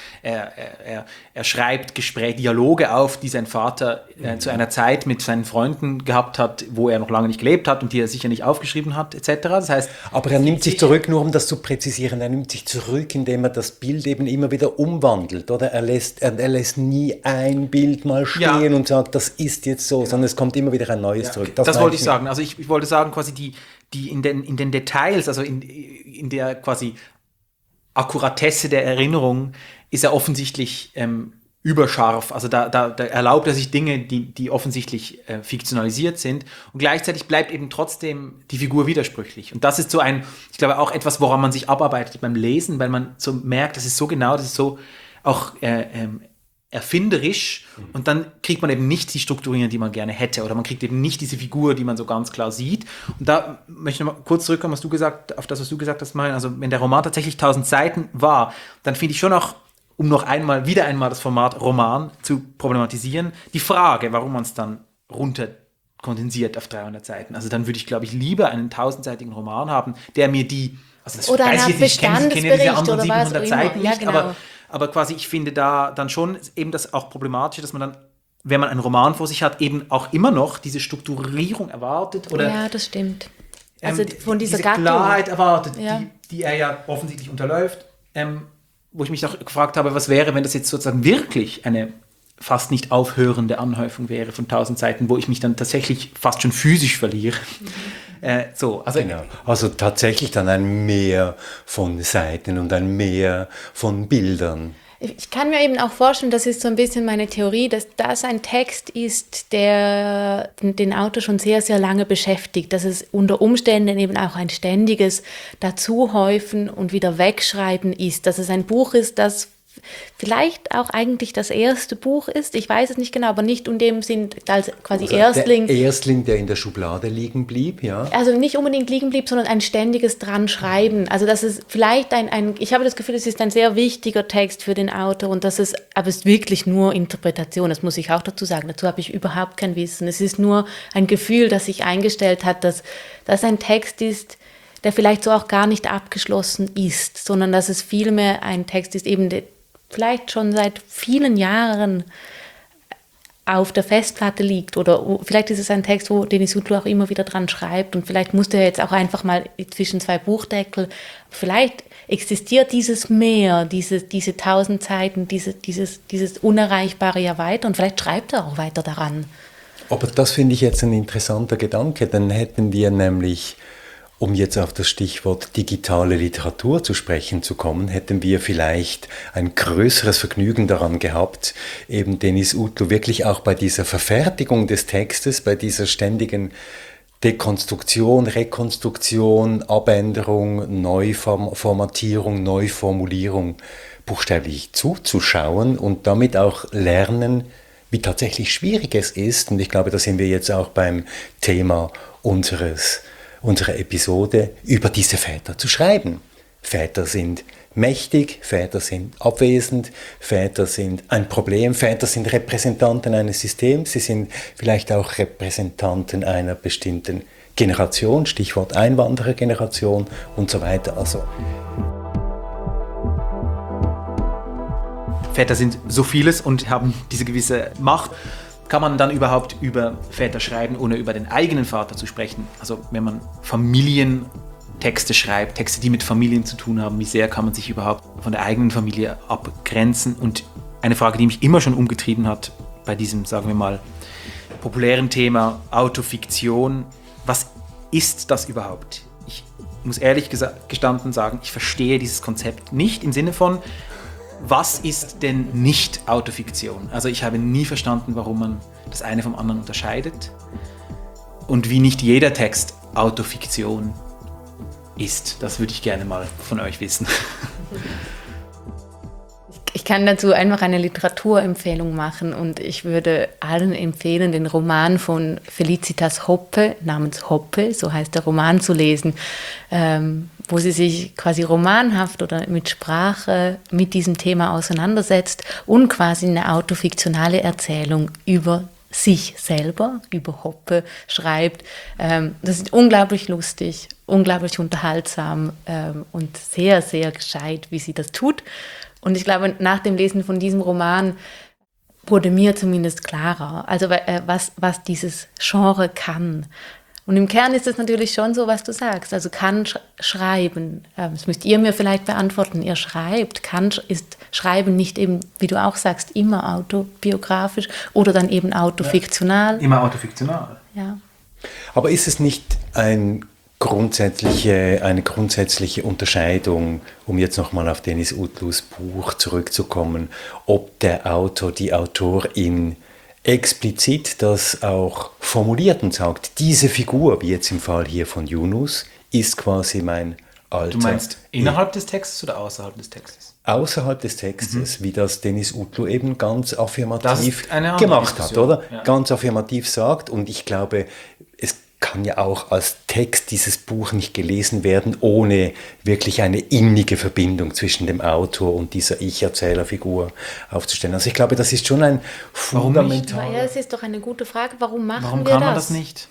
schreibt Dialoge auf, die sein Vater zu einer Zeit mit seinen Freunden gehabt hat, wo er noch lange nicht gelebt hat und die er sicher nicht aufgeschrieben hat, etc. Das heißt, aber er nimmt sich zurück, nur um das zu präzisieren, er nimmt sich zurück, indem er das Bild eben immer wieder umwandelt, oder? Er lässt nie ein Bild mal stehen und sagt, das ist jetzt so, sondern es kommt immer wieder ein neues zurück. Das wollte ich sagen. Also ich wollte sagen, quasi die in den Details, also in der quasi Akkuratesse der Erinnerung, ist er offensichtlich überscharf. Also da erlaubt er sich Dinge, die offensichtlich fiktionalisiert sind. Und gleichzeitig bleibt eben trotzdem die Figur widersprüchlich. Und das ist so ich glaube, auch etwas, woran man sich abarbeitet beim Lesen, weil man so merkt, das ist so genau, das ist so auch erfinderisch, und dann kriegt man eben nicht die Strukturierung, die man gerne hätte, oder man kriegt eben nicht diese Figur, die man so ganz klar sieht. Und da möchte ich noch mal kurz zurückkommen, was du gesagt hast, Marian. Also wenn der Roman tatsächlich 1000 Seiten war, dann finde ich schon auch, um noch wieder einmal das Format Roman zu problematisieren, die Frage, warum man es dann runterkondensiert auf 300 Seiten. Also dann würde ich, glaube ich, lieber einen 1000-seitigen Roman haben, der mir oder eine Art Bestandesbericht diese anderen oder was 700 Seiten ja, nicht, genau. aber quasi, ich finde da dann schon eben das auch problematisch, dass man dann, wenn man einen Roman vor sich hat, eben auch immer noch diese Strukturierung erwartet. Oder, ja, das stimmt. Also von dieser diese Gattung. Klarheit erwartet, ja. die er ja offensichtlich unterläuft. Wo ich mich noch gefragt habe, was wäre, wenn das jetzt sozusagen wirklich eine fast nicht aufhörende Anhäufung wäre von 1000 Seiten, wo ich mich dann tatsächlich fast schon physisch verliere. Genau. Also tatsächlich dann ein Mehr von Seiten und ein Mehr von Bildern. Ich kann mir eben auch vorstellen, das ist so ein bisschen meine Theorie, dass das ein Text ist, der den Autor schon sehr, sehr lange beschäftigt, dass es unter Umständen eben auch ein ständiges Dazuhäufen und wieder Wegschreiben ist, dass es ein Buch ist, das vielleicht auch eigentlich das erste Buch ist, ich weiß es nicht genau, aber nicht in dem Sinn als quasi also Erstling. Der Erstling, der in der Schublade liegen blieb, ja. Also nicht unbedingt liegen blieb, sondern ein ständiges Dran-Schreiben. Also das ist vielleicht ich habe das Gefühl, es ist ein sehr wichtiger Text für den Autor, und aber es ist wirklich nur Interpretation, das muss ich auch dazu sagen, dazu habe ich überhaupt kein Wissen. Es ist nur ein Gefühl, das sich eingestellt hat, dass das ein Text ist, der vielleicht so auch gar nicht abgeschlossen ist, sondern dass es vielmehr ein Text ist, eben vielleicht schon seit vielen Jahren auf der Festplatte liegt, oder vielleicht ist es ein Text, wo Denis Sutlu auch immer wieder dran schreibt, und vielleicht musste er jetzt auch einfach mal zwischen zwei Buchdeckel, vielleicht existiert dieses Meer, diese 1000 Seiten, dieses Unerreichbare ja weiter, und vielleicht schreibt er auch weiter daran. Aber das finde ich jetzt ein interessanter Gedanke, dann hätten wir nämlich, um jetzt auf das Stichwort digitale Literatur zu sprechen zu kommen, hätten wir vielleicht ein größeres Vergnügen daran gehabt, eben Denis Sutlu wirklich auch bei dieser Verfertigung des Textes, bei dieser ständigen Dekonstruktion, Rekonstruktion, Abänderung, Neuformatierung, Neuformulierung buchstäblich zuzuschauen und damit auch lernen, wie tatsächlich schwierig es ist. Und ich glaube, da sind wir jetzt auch beim Thema unserer Episode, über diese Väter zu schreiben. Väter sind mächtig, Väter sind abwesend, Väter sind ein Problem, Väter sind Repräsentanten eines Systems, sie sind vielleicht auch Repräsentanten einer bestimmten Generation, Stichwort Einwanderergeneration und so weiter. Also Väter sind so vieles und haben diese gewisse Macht. Kann man dann überhaupt über Väter schreiben, ohne über den eigenen Vater zu sprechen? Also wenn man Familientexte schreibt, Texte, die mit Familien zu tun haben, wie sehr kann man sich überhaupt von der eigenen Familie abgrenzen? Und eine Frage, die mich immer schon umgetrieben hat bei diesem, sagen wir mal, populären Thema Autofiktion. Was ist das überhaupt? Ich muss ehrlich gestanden sagen, ich verstehe dieses Konzept nicht im Sinne von, was ist denn nicht Autofiktion? Also ich habe nie verstanden, warum man das eine vom anderen unterscheidet und wie nicht jeder Text Autofiktion ist. Das würde ich gerne mal von euch wissen. Ich kann dazu einfach eine Literaturempfehlung machen und ich würde allen empfehlen, den Roman von Felicitas Hoppe, namens Hoppe, so heißt der Roman, zu lesen, wo sie sich quasi romanhaft oder mit Sprache mit diesem Thema auseinandersetzt und quasi eine autofiktionale Erzählung über sich selber, über Hoppe schreibt. Das ist unglaublich lustig, unglaublich unterhaltsam und sehr, sehr gescheit, wie sie das tut. Und ich glaube, nach dem Lesen von diesem Roman wurde mir zumindest klarer, also was dieses Genre kann. Und im Kern ist es natürlich schon so, was du sagst. Also kann schreiben, das müsst ihr mir vielleicht beantworten, ihr schreibt, ist Schreiben nicht eben, wie du auch sagst, immer autobiografisch oder dann eben autofiktional? Ja, immer autofiktional. Ja. Aber ist es nicht eine grundsätzliche Unterscheidung, um jetzt nochmal auf Deniz Utlus Buch zurückzukommen, ob der Autor, die Autorin explizit das auch formuliert und sagt, diese Figur, wie jetzt im Fall hier von Yunus, ist quasi mein Alter. Du meinst innerhalb des Textes oder außerhalb des Textes? Außerhalb des Textes, wie das Deniz Utlu eben ganz affirmativ gemacht Diskussion. Hat, oder? Ja. Ganz affirmativ sagt. Und ich glaube, es kann ja auch als Text dieses Buch nicht gelesen werden, ohne wirklich eine innige Verbindung zwischen dem Autor und dieser Ich-Erzählerfigur aufzustellen. Also ich glaube, das ist schon ein fundamentaler... Ja, es ist doch eine gute Frage. Warum kann man das nicht?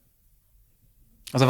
Also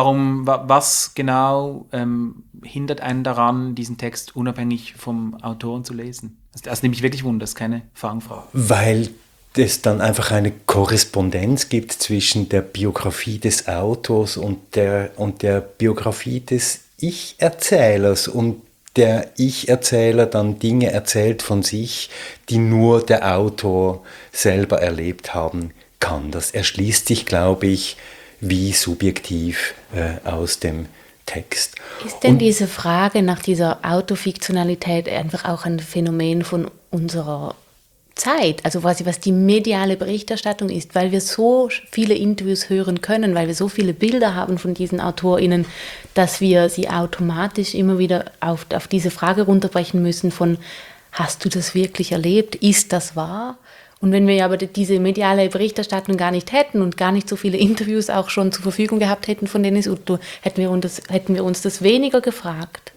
was genau hindert einen daran, diesen Text unabhängig vom Autoren zu lesen? Das nimmt mich wirklich wunder, das ist keine Fangfrage. Weil es dann einfach eine Korrespondenz gibt zwischen der Biografie des Autors und der Biografie des Ich-Erzählers und der Ich-Erzähler dann Dinge erzählt von sich, die nur der Autor selber erlebt haben kann. Das erschließt sich, glaube ich, wie subjektiv aus dem Text. Ist denn diese Frage nach dieser Autofiktionalität einfach auch ein Phänomen von unserer Zeit, also quasi was die mediale Berichterstattung ist, weil wir so viele Interviews hören können, weil wir so viele Bilder haben von diesen AutorInnen, dass wir sie automatisch immer wieder auf diese Frage runterbrechen müssen von, hast du das wirklich erlebt? Ist das wahr? Und wenn wir aber diese mediale Berichterstattung gar nicht hätten und gar nicht so viele Interviews auch schon zur Verfügung gehabt hätten von Deniz Utlu, hätten wir uns das weniger gefragt.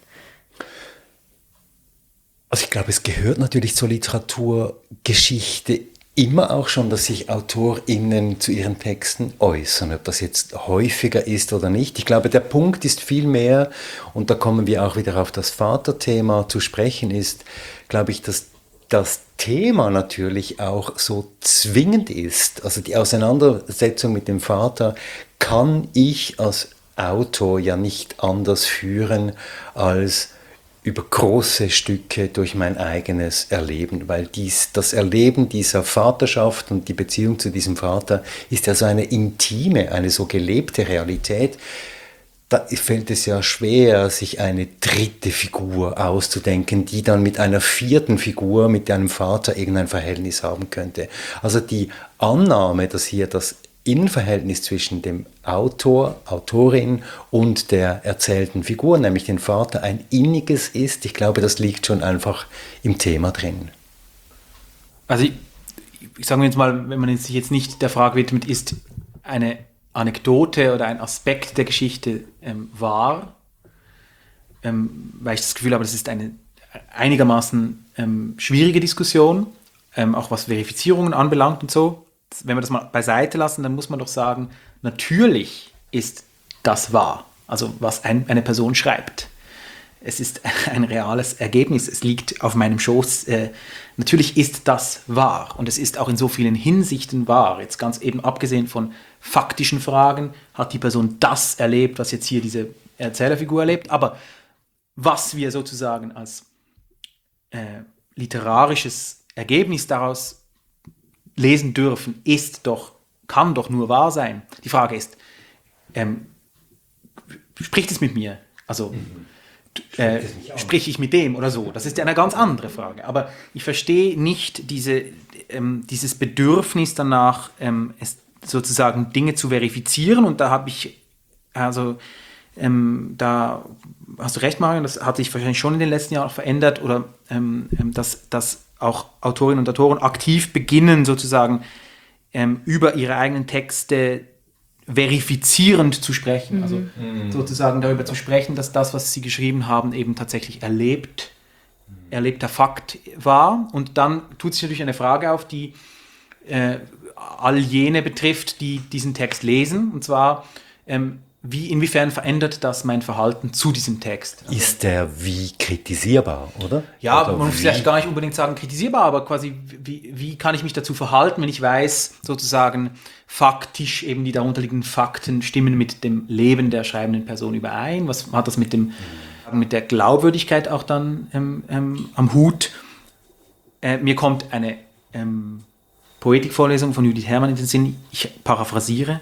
Also ich glaube, es gehört natürlich zur Literaturgeschichte immer auch schon, dass sich AutorInnen zu ihren Texten äußern, ob das jetzt häufiger ist oder nicht. Ich glaube, der Punkt ist vielmehr, und da kommen wir auch wieder auf das Vaterthema zu sprechen, ist, glaube ich, dass das Thema natürlich auch so zwingend ist. Also die Auseinandersetzung mit dem Vater kann ich als Autor ja nicht anders führen als über große Stücke durch mein eigenes Erleben, weil das Erleben dieser Vaterschaft und die Beziehung zu diesem Vater ist ja so eine intime, eine so gelebte Realität. Da fällt es ja schwer, sich eine dritte Figur auszudenken, die dann mit einer vierten Figur, mit einem Vater irgendein Verhältnis haben könnte. Also die Annahme, dass hier das Innenverhältnis zwischen dem Autor, Autorin und der erzählten Figur, nämlich den Vater, ein inniges ist, ich glaube, das liegt schon einfach im Thema drin. Also ich sage jetzt mal, wenn man sich jetzt nicht der Frage widmet, ist eine Anekdote oder ein Aspekt der Geschichte wahr, weil ich das Gefühl habe, das ist eine einigermaßen schwierige Diskussion, auch was Verifizierungen anbelangt und so. Wenn wir das mal beiseite lassen, dann muss man doch sagen, natürlich ist das wahr, also was eine Person schreibt. Es ist ein reales Ergebnis, es liegt auf meinem Schoß. Natürlich ist das wahr und es ist auch in so vielen Hinsichten wahr. Jetzt ganz eben abgesehen von faktischen Fragen, hat die Person das erlebt, was jetzt hier diese Erzählerfigur erlebt. Aber was wir sozusagen als literarisches Ergebnis daraus lesen dürfen, ist doch kann doch nur wahr sein. Die Frage ist, spricht es mit mir? Also sprich ich mit dem oder so? Das ist ja eine ganz andere Frage. Aber ich verstehe nicht dieses Bedürfnis danach, es sozusagen Dinge zu verifizieren. Und da habe ich, da hast du recht, Marion, das hat sich wahrscheinlich schon in den letzten Jahren verändert, oder dass auch Autorinnen und Autoren aktiv beginnen, sozusagen über ihre eigenen Texte verifizierend zu sprechen. Also sozusagen darüber zu sprechen, dass das, was sie geschrieben haben, eben tatsächlich erlebter Fakt war. Und dann tut sich natürlich eine Frage auf, die all jene betrifft, die diesen Text lesen. Und zwar, inwiefern verändert das mein Verhalten zu diesem Text? Also, ist der wie kritisierbar, oder? Ja, oder man muss vielleicht gar nicht unbedingt sagen kritisierbar, aber quasi, wie kann ich mich dazu verhalten, wenn ich weiß, sozusagen faktisch eben die darunterliegenden Fakten stimmen mit dem Leben der schreibenden Person überein? Was hat das mit der Glaubwürdigkeit auch dann am Hut? Mir kommt eine Poetikvorlesung von Judith Herrmann in den Sinn, ich paraphrasiere.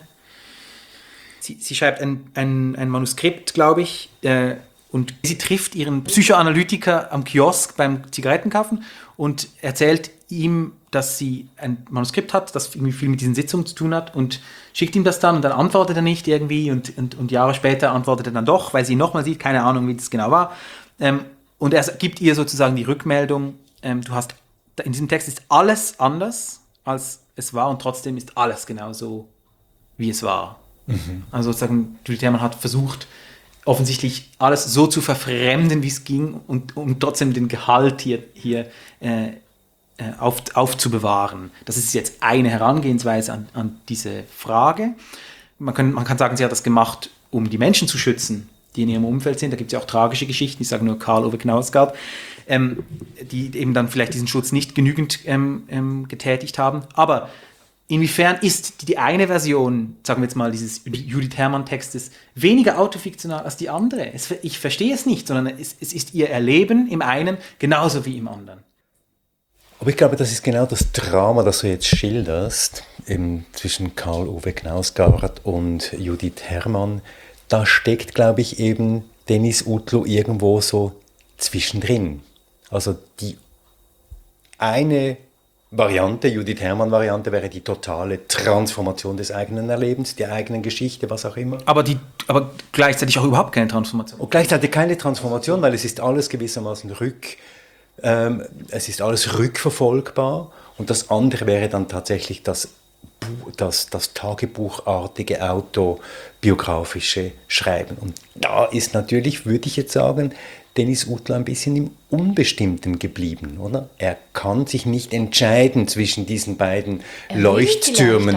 Sie schreibt ein Manuskript, glaube ich, und sie trifft ihren Psychoanalytiker am Kiosk beim Zigarettenkaufen und erzählt ihm, dass sie ein Manuskript hat, das irgendwie viel mit diesen Sitzungen zu tun hat, und schickt ihm das dann, und dann antwortet er nicht irgendwie, und Jahre später antwortet er dann doch, weil sie ihn nochmal sieht, keine Ahnung, wie das genau war. Und er gibt ihr sozusagen die Rückmeldung, in diesem Text ist alles anders, als es war, und trotzdem ist alles genau so, wie es war. Also sozusagen, Judith Herrmann hat versucht, offensichtlich alles so zu verfremden, wie es ging, und um trotzdem den Gehalt hier aufzubewahren. Das ist jetzt eine Herangehensweise an diese Frage. Man kann sagen, sie hat das gemacht, um die Menschen zu schützen, die in ihrem Umfeld sind. Da gibt es ja auch tragische Geschichten, ich sage nur Karl Ove Knausgard, die eben dann vielleicht diesen Schutz nicht genügend getätigt haben. Aber inwiefern ist die eine Version, sagen wir jetzt mal, dieses Judith Herrmann-Textes weniger autofiktional als die andere? Ich verstehe es nicht, sondern es ist ihr Erleben im einen genauso wie im anderen. Aber ich glaube, das ist genau das Drama, das du jetzt schilderst, eben zwischen Karl Ove Knausgard und Judith Herrmann. Da steckt, glaube ich, eben Dennis Utlu irgendwo so zwischendrin. Also die eine Variante, Judith Herrmann-Variante, wäre die totale Transformation des eigenen Erlebens, der eigenen Geschichte, was auch immer. Aber gleichzeitig auch überhaupt keine Transformation. Und gleichzeitig keine Transformation, weil es ist alles gewissermaßen rückverfolgbar. Und das andere wäre dann tatsächlich das tagebuchartige, autobiografische Schreiben. Und da ist natürlich, würde ich jetzt sagen, Dennis Utlu ein bisschen im Unbestimmten geblieben, oder? Er kann sich nicht entscheiden zwischen diesen beiden Leuchttürmen,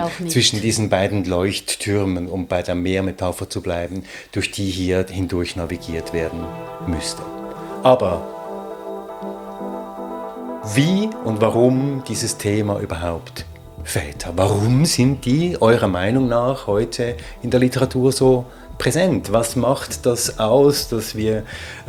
um bei der Meermetapher zu bleiben, durch die hier hindurch navigiert werden müsste. Aber wie und warum dieses Thema überhaupt Väter? Warum sind die eurer Meinung nach heute in der Literatur so präsent? Was macht das aus, dass wir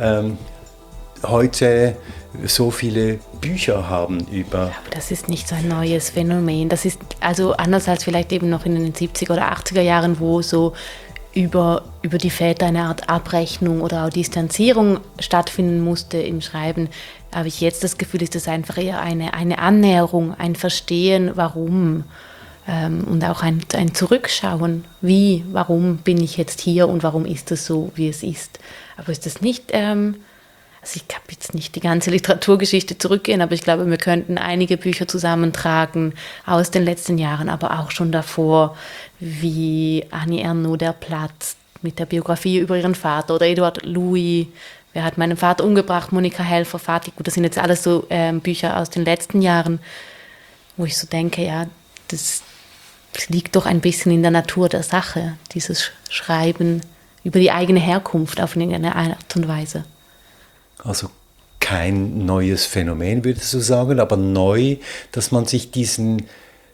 heute so viele Bücher haben über... Aber das ist nicht so ein neues Phänomen. Das ist also anders als vielleicht eben noch in den 70er oder 80er Jahren, wo so über die Väter eine Art Abrechnung oder auch Distanzierung stattfinden musste im Schreiben, habe ich jetzt das Gefühl, ist das einfach eher eine Annäherung, ein Verstehen, warum, und auch ein Zurückschauen, warum bin ich jetzt hier und warum ist es so, wie es ist. Aber ist das nicht, also ich kann jetzt nicht die ganze Literaturgeschichte zurückgehen, aber ich glaube, wir könnten einige Bücher zusammentragen aus den letzten Jahren, aber auch schon davor, wie Annie Ernaux, Der Platz, mit der Biografie über ihren Vater, oder Edouard Louis, Wer hat meinen Vater umgebracht, Monika Helfer, Fatih. Gut, das sind jetzt alles so Bücher aus den letzten Jahren, wo ich so denke, ja, das liegt doch ein bisschen in der Natur der Sache, dieses Schreiben über die eigene Herkunft auf eine Art und Weise. Also kein neues Phänomen, würdest du sagen, aber neu, dass man sich dieser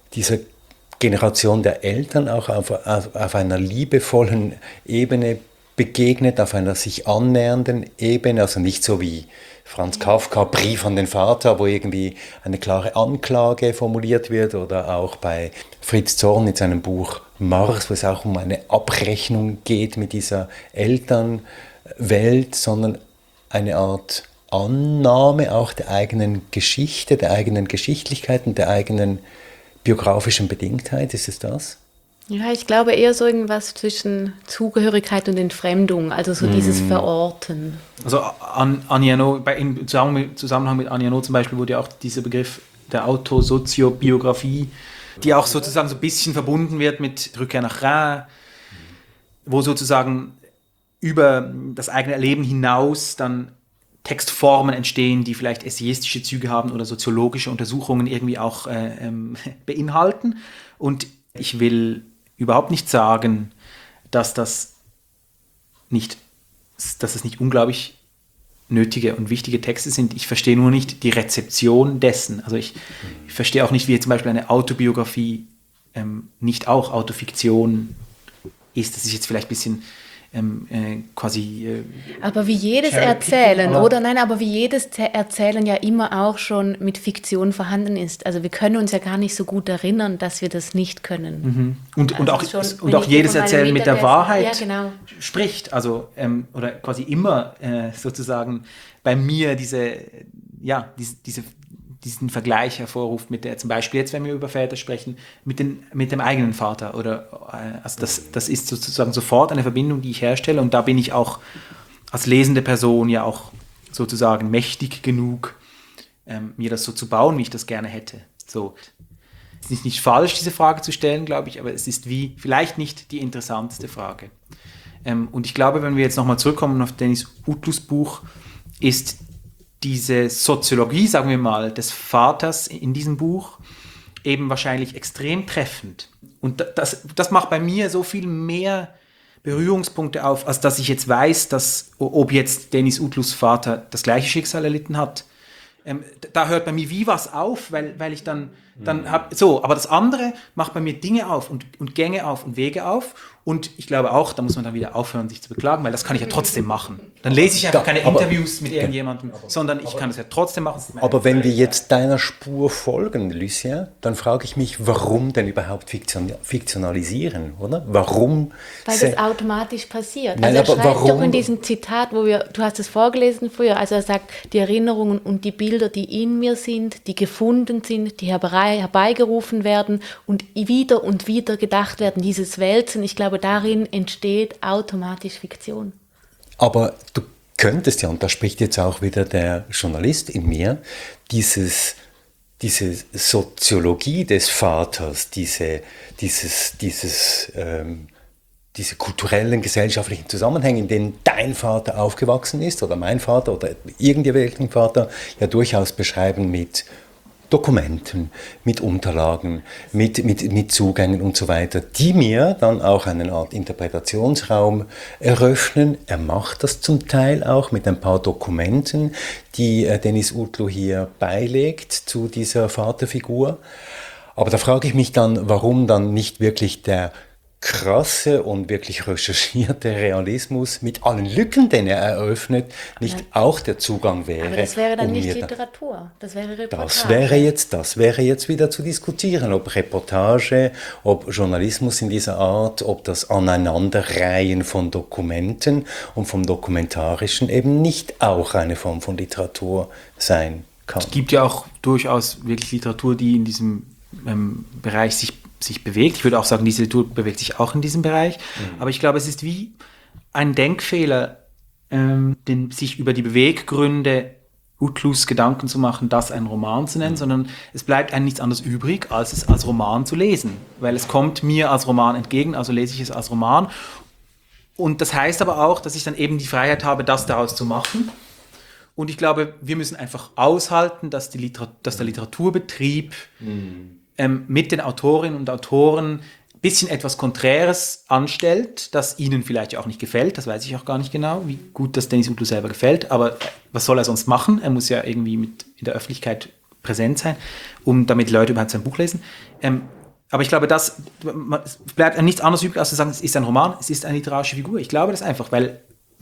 Generation der Eltern auch auf einer liebevollen Ebene begegnet auf einer sich annähernden Ebene, also nicht so wie Franz Kafka, Brief an den Vater, wo irgendwie eine klare Anklage formuliert wird, oder auch bei Fritz Zorn in seinem Buch Mars, wo es auch um eine Abrechnung geht mit dieser Elternwelt, sondern eine Art Annahme auch der eigenen Geschichte, der eigenen Geschichtlichkeit und der eigenen biografischen Bedingtheit. Ist es das? Ja, ich glaube eher so irgendwas zwischen Zugehörigkeit und Entfremdung, also so dieses Verorten. Also Annie Ernaux, im Zusammenhang mit Annie Ernaux zum Beispiel wurde ja auch dieser Begriff der Autosoziobiografie, die auch sozusagen so ein bisschen verbunden wird mit Rückkehr nach Reims, wo sozusagen über das eigene Erleben hinaus dann Textformen entstehen, die vielleicht essayistische Züge haben oder soziologische Untersuchungen irgendwie auch beinhalten. Und ich will überhaupt nicht sagen, dass es nicht unglaublich nötige und wichtige Texte sind. Ich verstehe nur nicht die Rezeption dessen. Also ich verstehe auch nicht, wie zum Beispiel eine Autobiografie nicht auch Autofiktion ist. Das ist jetzt vielleicht ein bisschen aber wie jedes Erzählen, oder? Nein, aber wie jedes Erzählen ja immer auch schon mit Fiktion vorhanden ist. Also wir können uns ja gar nicht so gut erinnern, dass wir das nicht können. Und auch jedes Erzählen mit der Wahrheit spricht. Also, oder quasi immer sozusagen bei mir diesen Vergleich hervorruft mit der, zum Beispiel jetzt, wenn wir über Väter sprechen, mit dem eigenen Vater. Also das ist sozusagen sofort eine Verbindung, die ich herstelle, und da bin ich auch als lesende Person ja auch sozusagen mächtig genug, mir das so zu bauen, wie ich das gerne hätte. So. Es ist nicht falsch, diese Frage zu stellen, glaube ich, aber es ist vielleicht nicht die interessanteste Frage. Und ich glaube, wenn wir jetzt nochmal zurückkommen auf Dennis Utlus Buch, ist diese Soziologie, sagen wir mal, des Vaters in diesem Buch eben wahrscheinlich extrem treffend. Und das macht bei mir so viel mehr Berührungspunkte auf, als dass ich jetzt weiß, ob jetzt Dennis Utlus Vater das gleiche Schicksal erlitten hat. Da hört bei mir wie was auf, weil ich dann habe, aber das andere macht bei mir Dinge auf und Gänge auf und Wege auf, und ich glaube auch, da muss man dann wieder aufhören, sich zu beklagen, weil das kann ich ja trotzdem machen. Dann lese ich einfach keine Interviews mit irgendjemandem, sondern ich kann es ja trotzdem machen. Aber wenn wir jetzt deiner Spur folgen, Lucien, dann frage ich mich, warum denn überhaupt fiktionalisieren, oder? Warum? Weil das automatisch passiert. Nein, also er schreibt warum? doch in diesem Zitat, du hast es vorgelesen früher, also er sagt, die Erinnerungen und die Bilder, die in mir sind, die gefunden sind, die herbeigerufen werden und wieder gedacht werden, dieses Wälzen, ich glaube, darin entsteht automatisch Fiktion. Aber du könntest ja, und da spricht jetzt auch wieder der Journalist in mir, diese Soziologie des Vaters, diese kulturellen, gesellschaftlichen Zusammenhänge, in denen dein Vater aufgewachsen ist oder mein Vater oder irgendwelchen Vater, ja durchaus beschreiben mit Dokumenten, mit Unterlagen, mit Zugängen und so weiter, die mir dann auch eine Art Interpretationsraum eröffnen. Er macht das zum Teil auch mit ein paar Dokumenten, die Dennis Utlu hier beilegt zu dieser Vaterfigur. Aber da frage ich mich dann, warum dann nicht wirklich der krasse und wirklich recherchierte Realismus mit allen Lücken, den er eröffnet, nicht auch der Zugang wäre. Aber das wäre dann nicht Literatur, das wäre Reportage. Das wäre jetzt wieder zu diskutieren, ob Reportage, ob Journalismus in dieser Art, ob das Aneinanderreihen von Dokumenten und vom Dokumentarischen eben nicht auch eine Form von Literatur sein kann. Es gibt ja auch durchaus wirklich Literatur, die in diesem Bereich sich bewegt. Ich würde auch sagen, diese Literatur bewegt sich auch in diesem Bereich. Aber ich glaube, es ist wie ein Denkfehler, sich über die Beweggründe Utlus Gedanken zu machen, das einen Roman zu nennen, sondern es bleibt einem nichts anderes übrig, als es als Roman zu lesen. Weil es kommt mir als Roman entgegen, also lese ich es als Roman. Und das heißt aber auch, dass ich dann eben die Freiheit habe, das daraus zu machen. Und ich glaube, wir müssen einfach aushalten, dass der Literaturbetrieb mit den Autorinnen und Autoren ein bisschen etwas Konträres anstellt, das ihnen vielleicht auch nicht gefällt. Das weiß ich auch gar nicht genau, wie gut das Dennis Utlu selber gefällt. Aber was soll er sonst machen? Er muss ja irgendwie in der Öffentlichkeit präsent sein, damit Leute überhaupt sein Buch lesen. Aber ich glaube, es bleibt nichts anderes übrig, als zu sagen, es ist ein Roman, es ist eine literarische Figur. Ich glaube das einfach, weil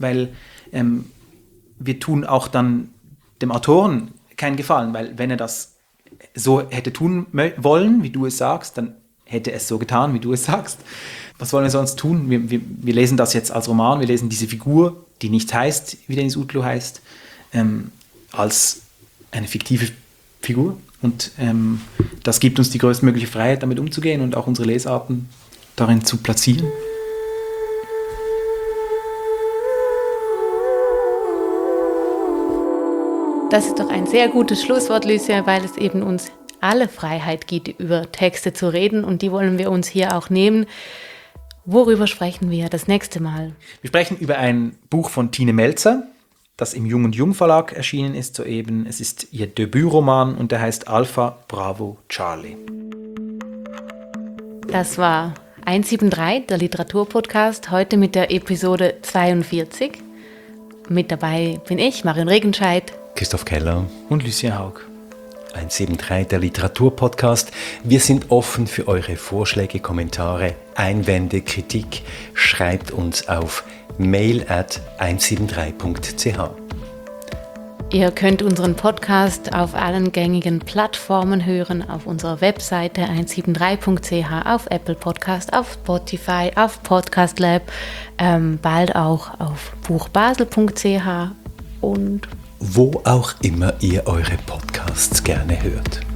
wir tun auch dann dem Autoren keinen Gefallen, weil wenn er das so hätte tun wollen, wie du es sagst, dann hätte er es so getan, wie du es sagst. Was wollen wir sonst tun? Wir lesen das jetzt als Roman, wir lesen diese Figur, die nicht heißt, wie Deniz Utlu heißt, als eine fiktive Figur. Und das gibt uns die größtmögliche Freiheit, damit umzugehen und auch unsere Lesarten darin zu platzieren. Das ist doch ein sehr gutes Schlusswort, Lucia, weil es eben uns alle Freiheit gibt, über Texte zu reden. Und die wollen wir uns hier auch nehmen. Worüber sprechen wir das nächste Mal? Wir sprechen über ein Buch von Tine Melzer, das im Jung & Jung Verlag erschienen ist soeben. Es ist ihr Debütroman und der heißt Alpha Bravo Charlie. Das war 173, der Literaturpodcast, heute mit der Episode 42. Mit dabei bin ich, Marion Regenscheid, Christoph Keller und Lucien Haug. 173, der Literaturpodcast. Wir sind offen für eure Vorschläge, Kommentare, Einwände, Kritik. Schreibt uns auf mail@173.ch. Ihr könnt unseren Podcast auf allen gängigen Plattformen hören, auf unserer Webseite 173.ch, auf Apple Podcast, auf Spotify, auf Podcast Lab, bald auch auf buchbasel.ch und wo auch immer ihr eure Podcasts gerne hört.